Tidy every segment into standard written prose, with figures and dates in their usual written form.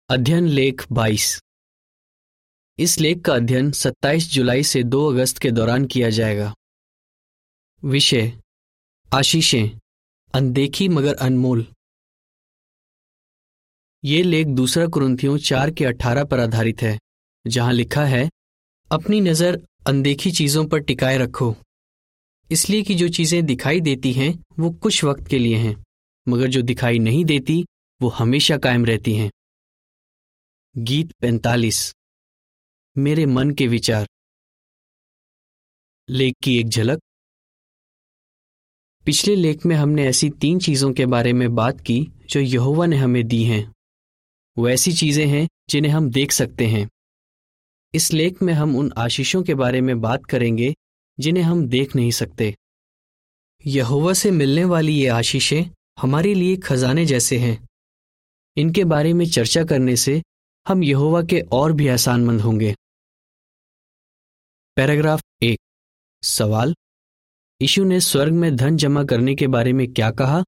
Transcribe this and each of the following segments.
अध्ययन लेख 22। इस लेख का अध्ययन 27 जुलाई से 2 अगस्त के दौरान किया जाएगा। विषय आशीषें, अनदेखी मगर अनमोल। ये लेख 2 कुरिन्थियों 4 के 18 पर आधारित है, जहां लिखा है, अपनी नज़र अनदेखी चीज़ों पर टिकाए रखो, इसलिए कि जो चीज़ें दिखाई देती हैं वो कुछ वक्त के लिए हैं, मगर जो दिखाई नहीं देती वो हमेशा कायम रहती हैं। गीत 45। मेरे मन के विचार। लेख की एक झलक। पिछले लेख में हमने ऐसी 3 चीज़ों के बारे में बात की जो यहोवा ने हमें दी हैं। वो ऐसी चीज़ें हैं जिन्हें हम देख सकते हैं। इस लेख में हम उन आशीषों के बारे में बात करेंगे जिन्हें हम देख नहीं सकते। यहोवा से मिलने वाली ये आशीषें हमारे लिए खजाने जैसे हैं। इनके बारे में चर्चा करने से हम यहोवा के और भी एहसानमंद होंगे। पैराग्राफ 1। सवाल, यीशु ने स्वर्ग में धन जमा करने के बारे में क्या कहा?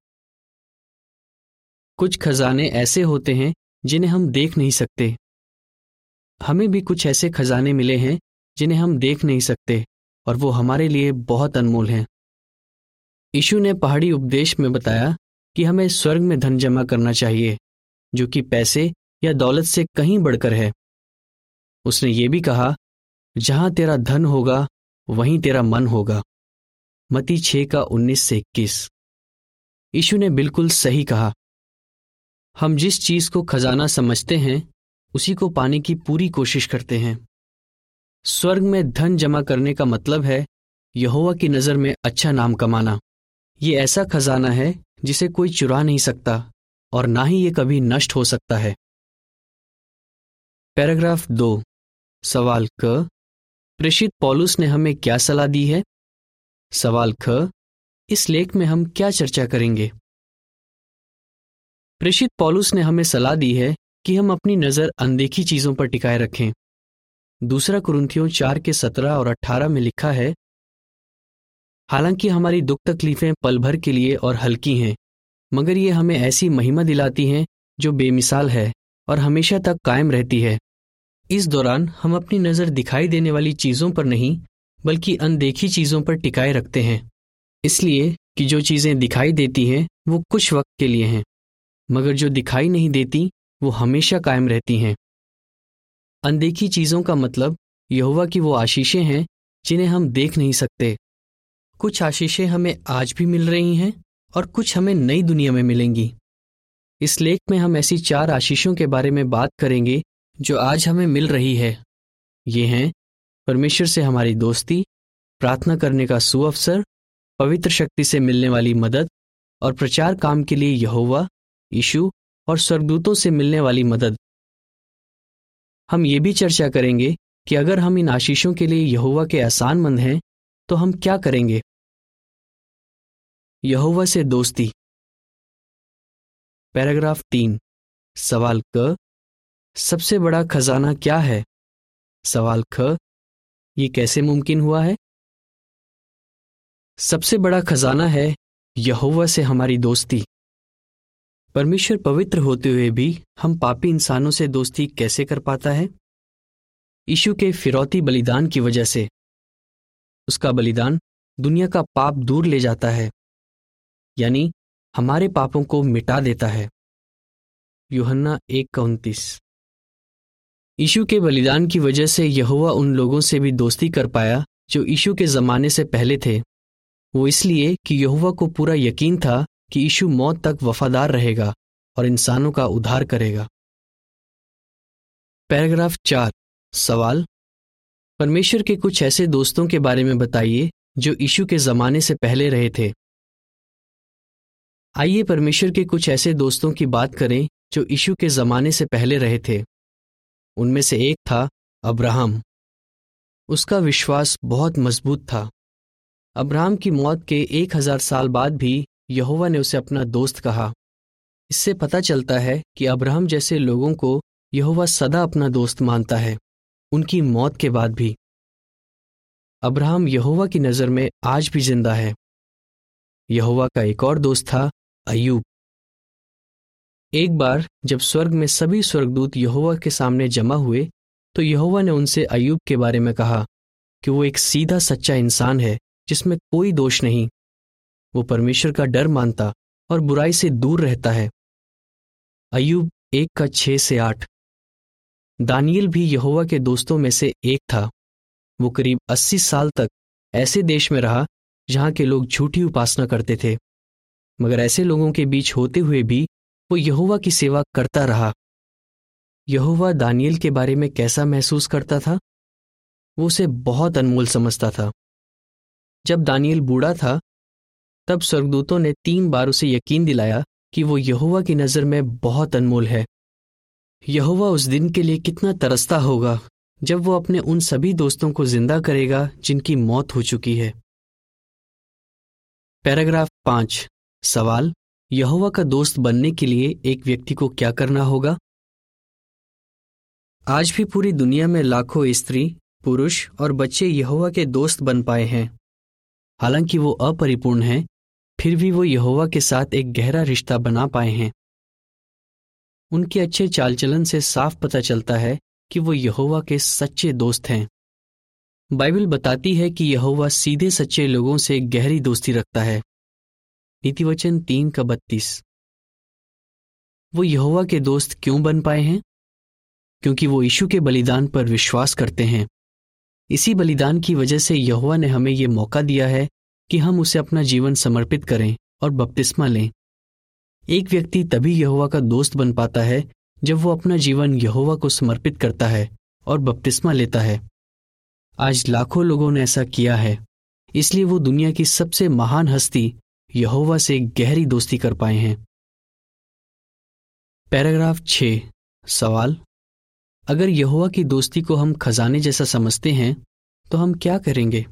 कुछ खजाने ऐसे होते हैं जिन्हें हम देख नहीं सकते। हमें भी कुछ ऐसे खजाने मिले हैं जिन्हें हम देख नहीं सकते और वो हमारे लिए बहुत अनमोल हैं। यीशु ने पहाड़ी उपदेश में बताया कि हमें स्वर्ग में धन जमा करना चाहिए, जो कि पैसे या दौलत से कहीं बढ़कर है। उसने ये भी कहा, जहां तेरा धन होगा वहीं तेरा मन होगा। मत्ती 6 का 19 से 21। यीशु ने बिल्कुल सही कहा। हम जिस चीज को खजाना समझते हैं उसी को पाने की पूरी कोशिश करते हैं। स्वर्ग में धन जमा करने का मतलब है यहोवा की नजर में अच्छा नाम कमाना। ये ऐसा खजाना है जिसे कोई चुरा नहीं सकता और ना ही ये कभी नष्ट हो सकता है। पैराग्राफ 2। सवाल क, प्रेषित पौलुस ने हमें क्या सलाह दी है? सवाल ख, इस लेख में हम क्या चर्चा करेंगे? प्रेषित पौलुस ने हमें सलाह दी है कि हम अपनी नज़र अनदेखी चीज़ों पर टिकाए रखें। 2 कुरिन्थियों 4 के 17 और 18 में लिखा है, हालांकि हमारी दुख तकलीफें पल भर के लिए और हल्की हैं, मगर ये हमें ऐसी महिमा दिलाती हैं जो बेमिसाल है और हमेशा तक कायम रहती है। इस दौरान हम अपनी नज़र दिखाई देने वाली चीज़ों पर नहीं बल्कि अनदेखी चीज़ों पर टिकाए रखते हैं, इसलिए कि जो चीज़ें दिखाई देती हैं वो कुछ वक्त के लिए हैं, मगर जो दिखाई नहीं देती वो हमेशा कायम रहती हैं। अनदेखी चीज़ों का मतलब यहोवा की वो आशीषें हैं जिन्हें हम देख नहीं सकते। कुछ आशीषें हमें आज भी मिल रही हैं और कुछ हमें नई दुनिया में मिलेंगी। इस लेख में हम ऐसी 4 आशीषों के बारे में बात करेंगे जो आज हमें मिल रही है। ये हैं परमेश्वर से हमारी दोस्ती, प्रार्थना करने का सुअवसर, पवित्र शक्ति से मिलने वाली मदद और प्रचार काम के लिए यहोवा, यीशु और स्वर्गदूतों से मिलने वाली मदद। हम ये भी चर्चा करेंगे कि अगर हम इन आशीषों के लिए यहोवा के एहसानमंद हैं तो हम क्या करेंगे। यहोवा से दोस्ती। पैराग्राफ 3। सवाल क, सबसे बड़ा खजाना क्या है? सवाल ख, ये कैसे मुमकिन हुआ है? सबसे बड़ा खजाना है यहोवा से हमारी दोस्ती। परमेश्वर पवित्र होते हुए भी हम पापी इंसानों से दोस्ती कैसे कर पाता है? यीशु के फिरौती बलिदान की वजह से। उसका बलिदान दुनिया का पाप दूर ले जाता है, यानी हमारे पापों को मिटा देता है। यूहन्ना 1:29। यीशु के बलिदान की वजह से यहोवा उन लोगों से भी दोस्ती कर पाया जो यीशु के ज़माने से पहले थे। वो इसलिए कि यहोवा को पूरा यकीन था कि यीशु मौत तक वफादार रहेगा और इंसानों का उद्धार करेगा। पैराग्राफ 4। सवाल, परमेश्वर के कुछ ऐसे दोस्तों के बारे में बताइए जो यीशु के ज़माने से पहले रहे थे। आइए परमेश्वर के कुछ ऐसे दोस्तों की बात करें जो यीशु के ज़माने से पहले रहे थे। उनमें से एक था अब्राहम। उसका विश्वास बहुत मजबूत था। अब्राहम की मौत के 1000 साल बाद भी यहोवा ने उसे अपना दोस्त कहा। इससे पता चलता है कि अब्राहम जैसे लोगों को यहोवा सदा अपना दोस्त मानता है, उनकी मौत के बाद भी। अब्राहम यहोवा की नज़र में आज भी जिंदा है। यहोवा का एक और दोस्त था अय्यूब। एक बार जब स्वर्ग में सभी स्वर्गदूत यहोवा के सामने जमा हुए तो यहोवा ने उनसे अय्यूब के बारे में कहा कि वो एक सीधा सच्चा इंसान है जिसमें कोई दोष नहीं। वो परमेश्वर का डर मानता और बुराई से दूर रहता है। अय्यूब 1:6-8। दानियल भी यहोवा के दोस्तों में से एक था। वो करीब 80 साल तक ऐसे देश में रहा जहां के लोग झूठी उपासना करते थे, मगर ऐसे लोगों के बीच होते हुए भी वो यहोवा की सेवा करता रहा। यहोवा दानियल के बारे में कैसा महसूस करता था? वो उसे बहुत अनमोल समझता था। जब दानियल बूढ़ा था तब स्वर्गदूतों ने 3 बार उसे यकीन दिलाया कि वो यहोवा की नज़र में बहुत अनमोल है। यहोवा उस दिन के लिए कितना तरसता होगा जब वो अपने उन सभी दोस्तों को जिंदा करेगा जिनकी मौत हो चुकी है। पैराग्राफ 5। सवाल: यहोवा का दोस्त बनने के लिए एक व्यक्ति को क्या करना होगा? आज भी पूरी दुनिया में लाखों स्त्री, पुरुष और बच्चे यहोवा के दोस्त बन पाए हैं। हालांकि वो अपरिपूर्ण हैं, फिर भी वो यहोवा के साथ एक गहरा रिश्ता बना पाए हैं। उनके अच्छे चाल चलन से साफ पता चलता है कि वो यहोवा के सच्चे दोस्त हैं। बाइबल बताती है कि यहोवा सीधे सच्चे लोगों से गहरी दोस्ती रखता है। नीतिवचन 3:32। वो यहोवा के दोस्त क्यों बन पाए हैं? क्योंकि वो यीशु के बलिदान पर विश्वास करते हैं। इसी बलिदान की वजह से यहोवा ने हमें ये मौका दिया है कि हम उसे अपना जीवन समर्पित करें और बपतिस्मा लें। एक व्यक्ति तभी यहोवा का दोस्त बन पाता है जब वो अपना जीवन यहोवा को समर्पित करता है और बपतिस्मा लेता है। आज लाखों लोगों ने ऐसा किया है, इसलिए वो दुनिया की सबसे महान हस्ती यहोवा से गहरी दोस्ती कर पाए हैं। पैराग्राफ 6। सवाल: अगर यहोवा की दोस्ती को हम खजाने जैसा समझते हैं तो हम क्या करेंगे?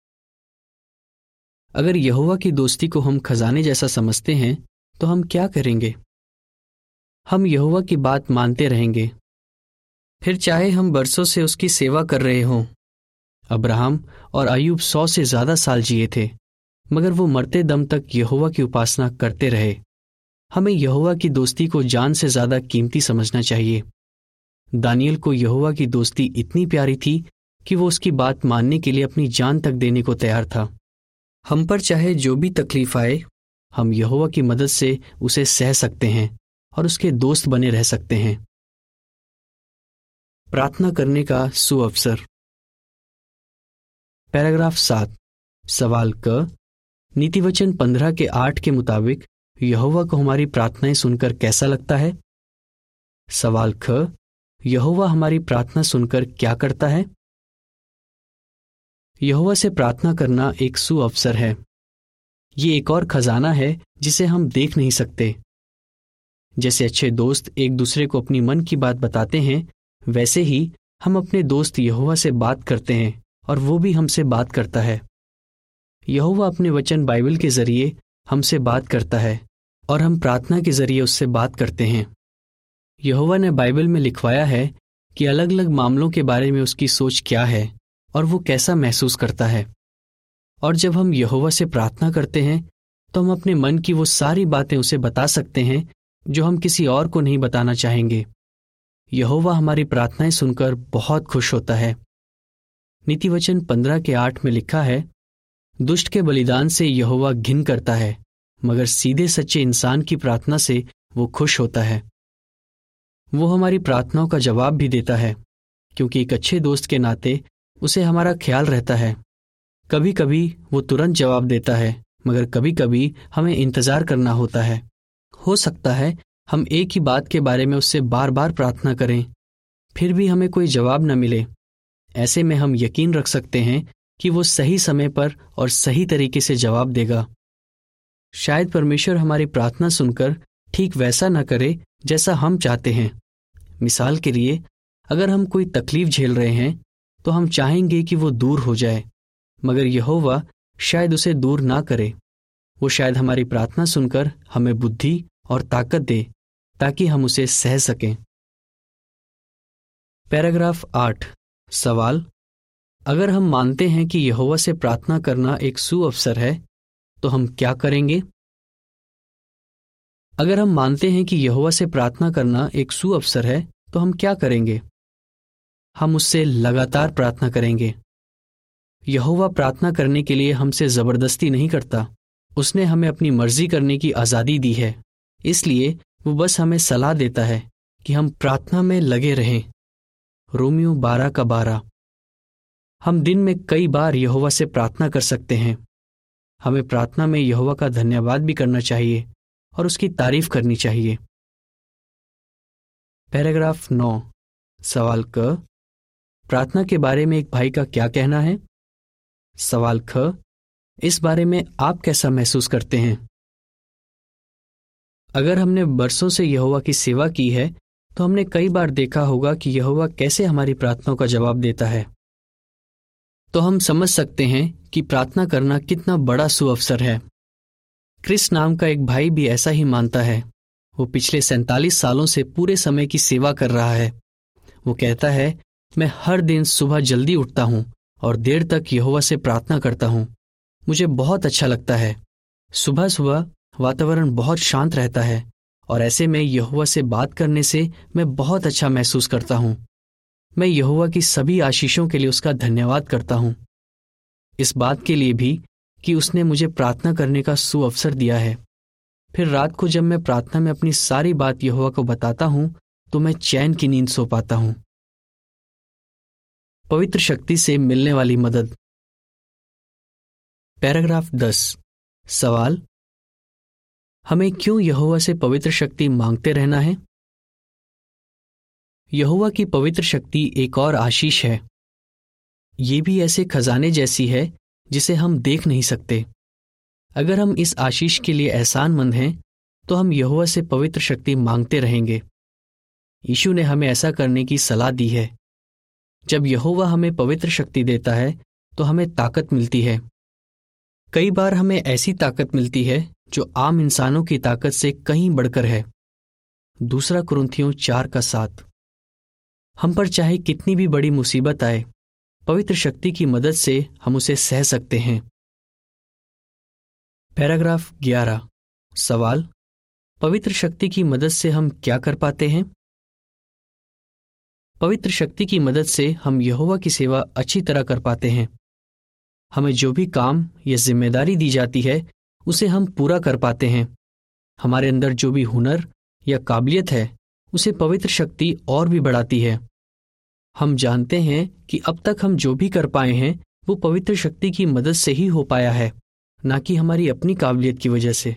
अगर यहोवा की दोस्ती को हम खजाने जैसा समझते हैं तो हम क्या करेंगे? हम यहोवा की बात मानते रहेंगे, फिर चाहे हम बरसों से उसकी सेवा कर रहे हों। अब्राहम और अय्यूब 100 से ज्यादा साल जिए थे, मगर वो मरते दम तक यहोवा की उपासना करते रहे। हमें यहोवा की दोस्ती को जान से ज्यादा कीमती समझना चाहिए। दानियल को यहोवा की दोस्ती इतनी प्यारी थी कि वो उसकी बात मानने के लिए अपनी जान तक देने को तैयार था। हम पर चाहे जो भी तकलीफ आए, हम यहोवा की मदद से उसे सह सकते हैं और उसके दोस्त बने रह सकते हैं। प्रार्थना करने का सुअवसर। पैराग्राफ 7। सवाल क: नीतिवचन 15:8 के मुताबिक यहोवा को हमारी प्रार्थनाएं सुनकर कैसा लगता है? सवाल ख: यहोवा हमारी प्रार्थना सुनकर क्या करता है? यहोवा से प्रार्थना करना एक सुअवसर है। ये एक और खजाना है जिसे हम देख नहीं सकते। जैसे अच्छे दोस्त एक दूसरे को अपनी मन की बात बताते हैं, वैसे ही हम अपने दोस्त यहोवा से बात करते हैं और वो भी हमसे बात करता है। यहोवा अपने वचन बाइबल के जरिए हमसे बात करता है और हम प्रार्थना के जरिए उससे बात करते हैं। यहोवा ने बाइबल में लिखवाया है कि अलग अलग मामलों के बारे में उसकी सोच क्या है और वो कैसा महसूस करता है। और जब हम यहोवा से प्रार्थना करते हैं तो हम अपने मन की वो सारी बातें उसे बता सकते हैं जो हम किसी और को नहीं बताना चाहेंगे। यहोवा हमारी प्रार्थनाएं सुनकर बहुत खुश होता है। नीतिवचन 15:8 में लिखा है, दुष्ट के बलिदान से यहोवा घिन करता है, मगर सीधे सच्चे इंसान की प्रार्थना से वो खुश होता है। वो हमारी प्रार्थनाओं का जवाब भी देता है, क्योंकि एक अच्छे दोस्त के नाते उसे हमारा ख्याल रहता है। कभी कभी वो तुरंत जवाब देता है, मगर कभी कभी हमें इंतजार करना होता है। हो सकता है हम एक ही बात के बारे में उससे बार बार प्रार्थना करें, फिर भी हमें कोई जवाब न मिले। ऐसे में हम यकीन रख सकते हैं कि वो सही समय पर और सही तरीके से जवाब देगा। शायद परमेश्वर हमारी प्रार्थना सुनकर ठीक वैसा न करे जैसा हम चाहते हैं। मिसाल के लिए, अगर हम कोई तकलीफ झेल रहे हैं तो हम चाहेंगे कि वो दूर हो जाए, मगर यहोवा शायद उसे दूर ना करे। वो शायद हमारी प्रार्थना सुनकर हमें बुद्धि और ताकत दे ताकि हम उसे सह सकें। पैराग्राफ 8। सवाल: अगर हम मानते हैं कि यहोवा से प्रार्थना करना एक सुअवसर है, तो हम क्या करेंगे? अगर हम मानते हैं कि यहोवा से प्रार्थना करना एक सुअवसर है, तो हम क्या करेंगे? हम उससे लगातार प्रार्थना करेंगे। यहोवा प्रार्थना करने के लिए हमसे जबरदस्ती नहीं करता। उसने हमें अपनी मर्जी करने की आज़ादी दी है। इसलिए वो बस हमें सलाह देता है कि हम प्रार्थना में लगे रहें। रोमियो 12:12। हम दिन में कई बार यहोवा से प्रार्थना कर सकते हैं। हमें प्रार्थना में यहोवा का धन्यवाद भी करना चाहिए और उसकी तारीफ करनी चाहिए। पैराग्राफ 9। सवाल क, प्रार्थना के बारे में एक भाई का क्या कहना है? सवाल ख, इस बारे में आप कैसा महसूस करते हैं? अगर हमने बरसों से यहोवा की सेवा की है, तो हमने कई बार देखा होगा कि यहोवा कैसे हमारी प्रार्थनाओं का जवाब देता है। तो हम समझ सकते हैं कि प्रार्थना करना कितना बड़ा सुअवसर है। क्रिस नाम का एक भाई भी ऐसा ही मानता है। वो पिछले 47 सालों से पूरे समय की सेवा कर रहा है। वो कहता है, मैं हर दिन सुबह जल्दी उठता हूँ और देर तक यहोवा से प्रार्थना करता हूँ। मुझे बहुत अच्छा लगता है। सुबह सुबह वातावरण बहुत शांत रहता है और ऐसे में यहोवा से बात करने से मैं बहुत अच्छा महसूस करता हूँ। मैं यहोवा की सभी आशीषों के लिए उसका धन्यवाद करता हूँ। इस बात के लिए भी कि उसने मुझे प्रार्थना करने का सुअवसर दिया है। फिर रात को जब मैं प्रार्थना में अपनी सारी बात यहोवा को बताता हूँ, तो मैं चैन की नींद सो पाता हूँ। पवित्र शक्ति से मिलने वाली मदद। पैराग्राफ 10। सवाल, हमें क्यों यहोवा से पवित्र शक्ति मांगते रहना है? यहोवा की पवित्र शक्ति एक और आशीष है। ये भी ऐसे खजाने जैसी है जिसे हम देख नहीं सकते। अगर हम इस आशीष के लिए एहसानमंद हैं, तो हम यहोवा से पवित्र शक्ति मांगते रहेंगे। यीशु ने हमें ऐसा करने की सलाह दी है। जब यहोवा हमें पवित्र शक्ति देता है, तो हमें ताकत मिलती है। कई बार हमें ऐसी ताकत मिलती है जो आम इंसानों की ताकत से कहीं बढ़कर है। 2 कुरिन्थियों 4:7। हम पर चाहे कितनी भी बड़ी मुसीबत आए, पवित्र शक्ति की मदद से हम उसे सह सकते हैं। पैराग्राफ 11। सवाल, पवित्र शक्ति की मदद से हम क्या कर पाते हैं? पवित्र शक्ति की मदद से हम यहोवा की सेवा अच्छी तरह कर पाते हैं। हमें जो भी काम या जिम्मेदारी दी जाती है, उसे हम पूरा कर पाते हैं। हमारे अंदर जो भी हुनर या काबिलियत है, उसे पवित्र शक्ति और भी बढ़ाती है। हम जानते हैं कि अब तक हम जो भी कर पाए हैं, वो पवित्र शक्ति की मदद से ही हो पाया है, ना कि हमारी अपनी काबिलियत की वजह से।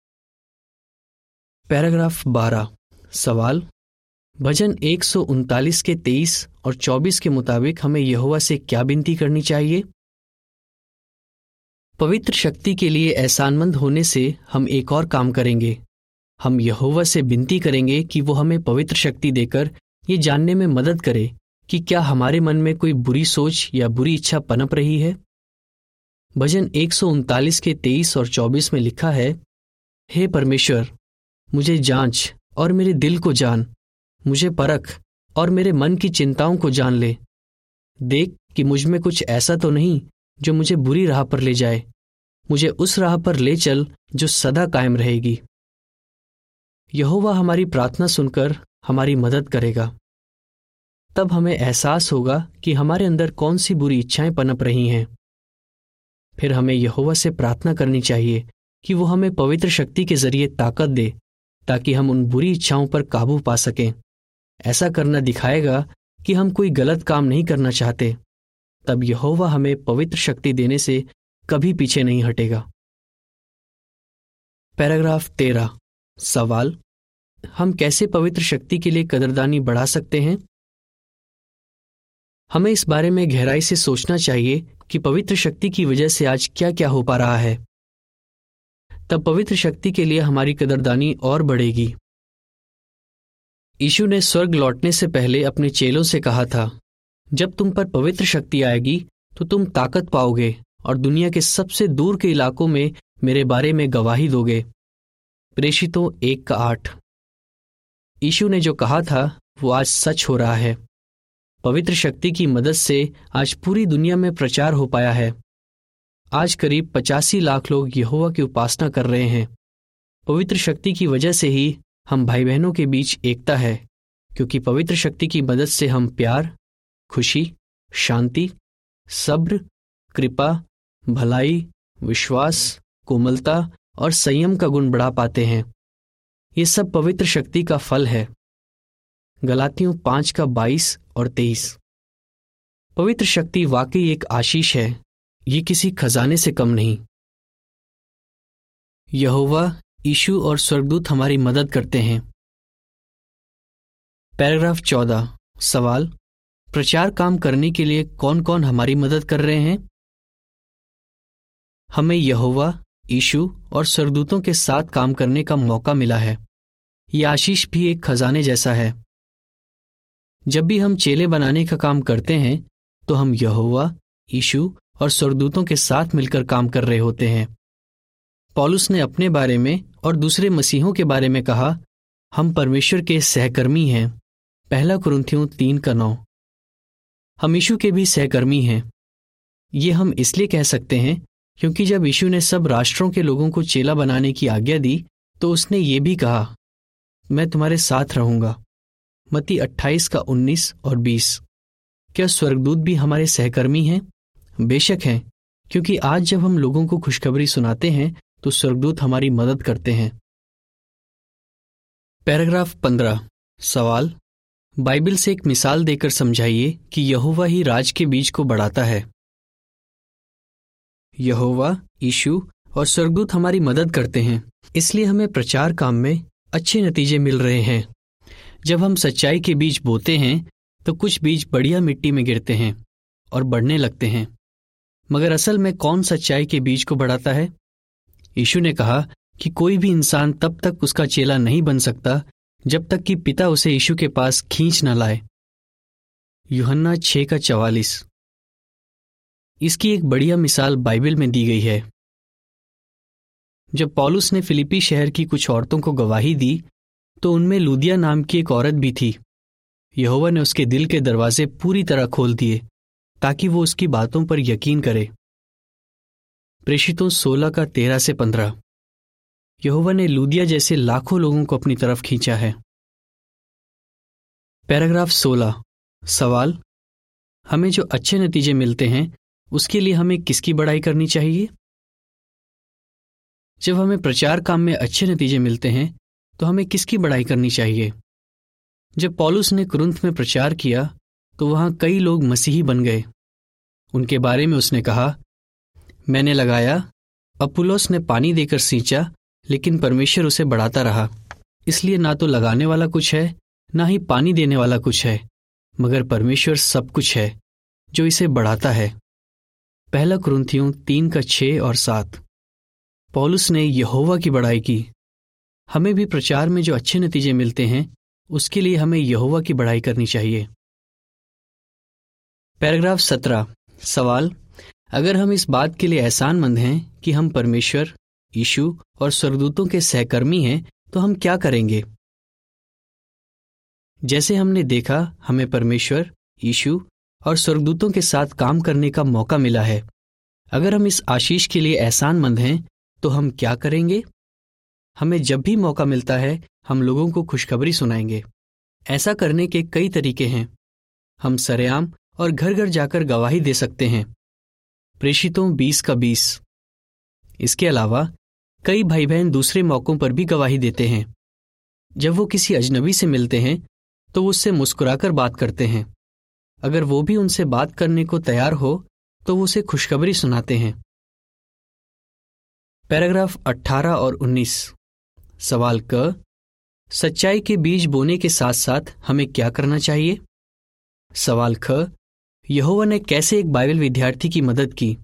पैराग्राफ 12। सवाल, भजन 139 के 23 और 24 के मुताबिक हमें यहोवा से क्या विनती करनी चाहिए? पवित्र शक्ति के लिए एहसानमंद होने से हम एक और काम करेंगे। हम यहोवा से विनती करेंगे कि वो हमें पवित्र शक्ति देकर ये जानने में मदद करे कि क्या हमारे मन में कोई बुरी सोच या बुरी इच्छा पनप रही है। भजन 139 के 23 और 24 में लिखा है, हे परमेश्वर, मुझे जांच और मेरे दिल को जान, मुझे परख और मेरे मन की चिंताओं को जान ले। देख कि मुझ में कुछ ऐसा तो नहीं जो मुझे बुरी राह पर ले जाए। मुझे उस राह पर ले चल जो सदा कायम रहेगी। यहोवा हमारी प्रार्थना सुनकर हमारी मदद करेगा। तब हमें एहसास होगा कि हमारे अंदर कौन सी बुरी इच्छाएं पनप रही हैं। फिर हमें यहोवा से प्रार्थना करनी चाहिए कि वो हमें पवित्र शक्ति के जरिए ताकत दे, ताकि हम उन बुरी इच्छाओं पर काबू पा सकें। ऐसा करना दिखाएगा कि हम कोई गलत काम नहीं करना चाहते। तब यहोवा हमें पवित्र शक्ति देने से कभी पीछे नहीं हटेगा। पैराग्राफ 13। सवाल, हम कैसे पवित्र शक्ति के लिए कदरदानी बढ़ा सकते हैं? हमें इस बारे में गहराई से सोचना चाहिए कि पवित्र शक्ति की वजह से आज क्या क्या हो पा रहा है। तब पवित्र शक्ति के लिए हमारी कदरदानी और बढ़ेगी। यीशु ने स्वर्ग लौटने से पहले अपने चेलों से कहा था, जब तुम पर पवित्र शक्ति आएगी तो तुम ताकत पाओगे और दुनिया के सबसे दूर के इलाकों में मेरे बारे में गवाही दोगे। प्रेषितों 1:8। यीशु ने जो कहा था वो आज सच हो रहा है। पवित्र शक्ति की मदद से आज पूरी दुनिया में प्रचार हो पाया है। आज करीब 85 लाख लोग यहोवा की उपासना कर रहे हैं। पवित्र शक्ति की वजह से ही हम भाई बहनों के बीच एकता है, क्योंकि पवित्र शक्ति की मदद से हम प्यार, खुशी, शांति, सब्र, कृपा, भलाई, विश्वास, कोमलता और संयम का गुण बढ़ा पाते हैं। ये सब पवित्र शक्ति का फल है। गलातियों 5:22 और 23। पवित्र शक्ति वाकई एक आशीष है, ये किसी खजाने से कम नहीं। यहोवा, यीशु और स्वर्गदूत हमारी मदद करते हैं। पैराग्राफ 14। सवाल: प्रचार काम करने के लिए कौन कौन हमारी मदद कर रहे हैं? हमें यहोवा, यीशु और स्वर्गदूतों के साथ काम करने का मौका मिला है। यह आशीष भी एक खजाने जैसा है। जब भी हम चेले बनाने का काम करते हैं तो हम यहोवा, यीशु और स्वर्गदूतों के साथ मिलकर काम कर रहे होते हैं। पौलुस ने अपने बारे में और दूसरे मसीहों के बारे में कहा, हम परमेश्वर के सहकर्मी हैं। 1 कुरिन्थियों 3:9। हम यीशु के भी सहकर्मी हैं। ये हम इसलिए कह सकते हैं क्योंकि जब यीशु ने सब राष्ट्रों के लोगों को चेला बनाने की आज्ञा दी तो उसने ये भी कहा, मैं तुम्हारे साथ रहूंगा। मत्ती 28:19 और 20। क्या स्वर्गदूत भी हमारे सहकर्मी हैं? बेशक हैं, क्योंकि आज जब हम लोगों को खुशखबरी सुनाते हैं तो स्वर्गदूत हमारी मदद करते हैं। पैराग्राफ 15। सवाल: बाइबल से एक मिसाल देकर समझाइए कि यहोवा ही राज के बीज को बढ़ाता है। यहोवा, यीशु और स्वर्गदूत हमारी मदद करते हैं, इसलिए हमें प्रचार काम में अच्छे नतीजे मिल रहे हैं। जब हम सच्चाई के बीज बोते हैं तो कुछ बीज बढ़िया मिट्टी में गिरते हैं और बढ़ने लगते हैं। मगर असल में कौन सच्चाई के बीज को बढ़ाता है? यीशु ने कहा कि कोई भी इंसान तब तक उसका चेला नहीं बन सकता जब तक कि पिता उसे यीशु के पास खींच न लाए। यूहन्ना 6:44। इसकी एक बढ़िया मिसाल बाइबल में दी गई है। जब पौलुस ने फिलिप्पी शहर की कुछ औरतों को गवाही दी तो उनमें लूदिया नाम की एक औरत भी थी। यहोवा ने उसके दिल के दरवाजे पूरी तरह खोल दिए ताकि वो उसकी बातों पर यकीन करे। प्रेषितों 16:13-15। यहोवा ने लूदिया जैसे लाखों लोगों को अपनी तरफ खींचा है। पैराग्राफ 16। सवाल: हमें जो अच्छे नतीजे मिलते हैं उसके लिए हमें किसकी बड़ाई करनी चाहिए? जब हमें प्रचार काम में अच्छे नतीजे मिलते हैं तो हमें किसकी बड़ाई करनी चाहिए? जब पौलुस ने कुरिन्थ में प्रचार किया तो वहां कई लोग मसीही बन गए। उनके बारे में उसने कहा, मैंने लगाया, अपुल्लोस ने पानी देकर सींचा, लेकिन परमेश्वर उसे बढ़ाता रहा। इसलिए ना तो लगाने वाला कुछ है, ना ही पानी देने वाला कुछ है, मगर परमेश्वर सब कुछ है जो इसे बढ़ाता है। 1 कुरिन्थियों 3:6 और 7। पौलुस ने यहोवा की बड़ाई की। हमें भी प्रचार में जो अच्छे नतीजे मिलते हैं उसके लिए हमें यहोवा की बड़ाई करनी चाहिए। पैराग्राफ 17। सवाल: अगर हम इस बात के लिए एहसानमंद हैं कि हम परमेश्वर, यीशु और स्वर्गदूतों के सहकर्मी हैं तो हम क्या करेंगे? जैसे हमने देखा, हमें परमेश्वर, यीशु और स्वर्गदूतों के साथ काम करने का मौका मिला है। अगर हम इस आशीष के लिए एहसानमंद हैं तो हम क्या करेंगे? हमें जब भी मौका मिलता है हम लोगों को खुशखबरी सुनाएंगे। ऐसा करने के कई तरीके हैं। हम सरेआम और घर घर जाकर गवाही दे सकते हैं। प्रेषितों 20:20। इसके अलावा कई भाई बहन दूसरे मौकों पर भी गवाही देते हैं। जब वो किसी अजनबी से मिलते हैं तो वो उससे मुस्कुराकर बात करते हैं। अगर वो भी उनसे बात करने को तैयार हो तो वो उसे खुशखबरी सुनाते हैं। पैराग्राफ 18 और 19। सवाल क: सच्चाई के बीज बोने के साथ साथ हमें क्या करना चाहिए? सवाल ख: यहोवा ने कैसे एक बाइबल विद्यार्थी की मदद की?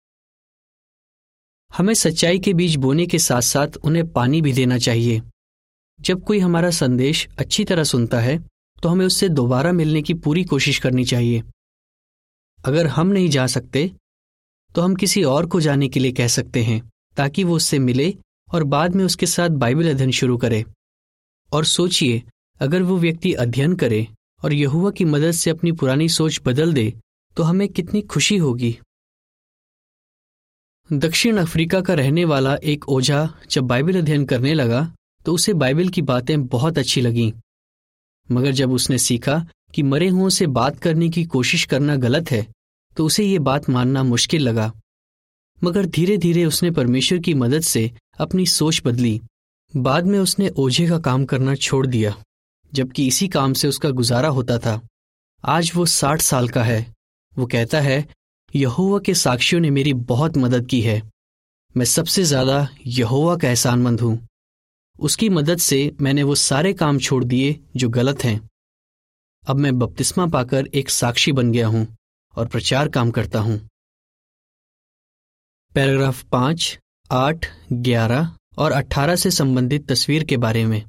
हमें सच्चाई के बीज बोने के साथ साथ उन्हें पानी भी देना चाहिए। जब कोई हमारा संदेश अच्छी तरह सुनता है तो हमें उससे दोबारा मिलने की पूरी कोशिश करनी चाहिए। अगर हम नहीं जा सकते तो हम किसी और को जाने के लिए कह सकते हैं ताकि वो उससे मिले और बाद में उसके साथ बाइबल अध्ययन शुरू करे। और सोचिए, अगर वो व्यक्ति अध्ययन करे और यहोवा की मदद से अपनी पुरानी सोच बदल दे तो हमें कितनी खुशी होगी। दक्षिण अफ्रीका का रहने वाला एक ओझा जब बाइबल अध्ययन करने लगा तो उसे बाइबल की बातें बहुत अच्छी लगीं। मगर जब उसने सीखा कि मरे हुओं से बात करने की कोशिश करना गलत है तो उसे ये बात मानना मुश्किल लगा। मगर धीरे धीरे उसने परमेश्वर की मदद से अपनी सोच बदली। बाद में उसने ओझे का काम करना छोड़ दिया, जबकि इसी काम से उसका गुजारा होता था। आज वो 60 साल का है। वो कहता है, यहोवा के साक्षियों ने मेरी बहुत मदद की है। मैं सबसे ज्यादा यहोवा का एहसानमंद हूं। उसकी मदद से मैंने वो सारे काम छोड़ दिए जो गलत हैं। अब मैं बपतिस्मा पाकर एक साक्षी बन गया हूं और प्रचार काम करता हूं। पैराग्राफ 5, 8, 11 और 18 से संबंधित तस्वीर के बारे में।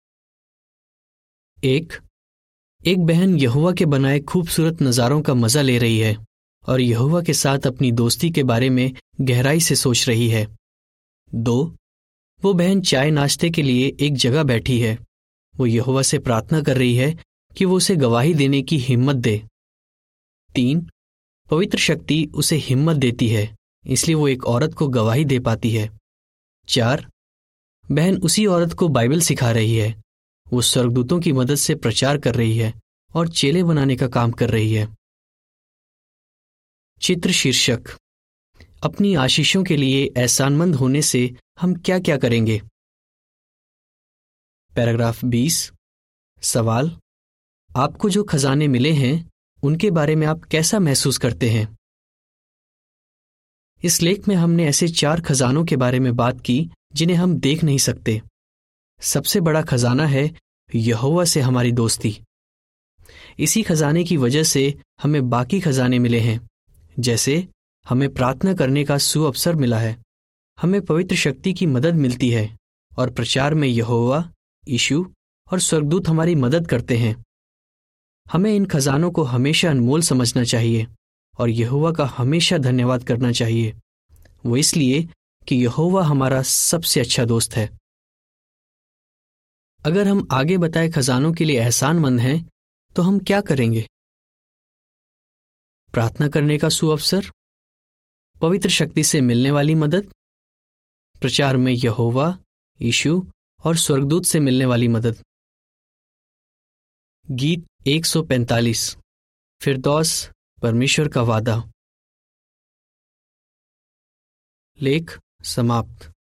एक बहन यहोवा के बनाए खूबसूरत नज़ारों का मजा ले रही है और यहोवा के साथ अपनी दोस्ती के बारे में गहराई से सोच रही है। 2, वो बहन चाय नाश्ते के लिए एक जगह बैठी है। वो यहोवा से प्रार्थना कर रही है कि वो उसे गवाही देने की हिम्मत दे। 3, पवित्र शक्ति उसे हिम्मत देती है, इसलिए वो एक औरत को गवाही दे पाती है। 4, बहन उसी औरत को बाइबल सिखा रही है। वो स्वर्गदूतों की मदद से प्रचार कर रही है और चेले बनाने का काम कर रही है। चित्र शीर्षक, अपनी आशीषों के लिए एहसानमंद होने से हम क्या क्या करेंगे। पैराग्राफ 20, सवाल, आपको जो खजाने मिले हैं उनके बारे में आप कैसा महसूस करते हैं। इस लेख में हमने ऐसे 4 खजानों के बारे में बात की जिन्हें हम देख नहीं सकते। सबसे बड़ा खजाना है यहोवा से हमारी दोस्ती। इसी खजाने की वजह से हमें बाकी खजाने मिले हैं, जैसे हमें प्रार्थना करने का सुअवसर मिला है, हमें पवित्र शक्ति की मदद मिलती है और प्रचार में यहोवा, यीशु और स्वर्गदूत हमारी मदद करते हैं। हमें इन खजानों को हमेशा अनमोल समझना चाहिए और यहोवा का हमेशा धन्यवाद करना चाहिए। वो इसलिए कि यहोवा हमारा सबसे अच्छा दोस्त है। अगर हम आगे बताए खजानों के लिए एहसानमंद हैं तो हम क्या करेंगे। प्रार्थना करने का सुअवसर, पवित्र शक्ति से मिलने वाली मदद, प्रचार में यहोवा, यीशु और स्वर्गदूत से मिलने वाली मदद। गीत 145, फिरदौस, परमेश्वर का वादा। लेख समाप्त।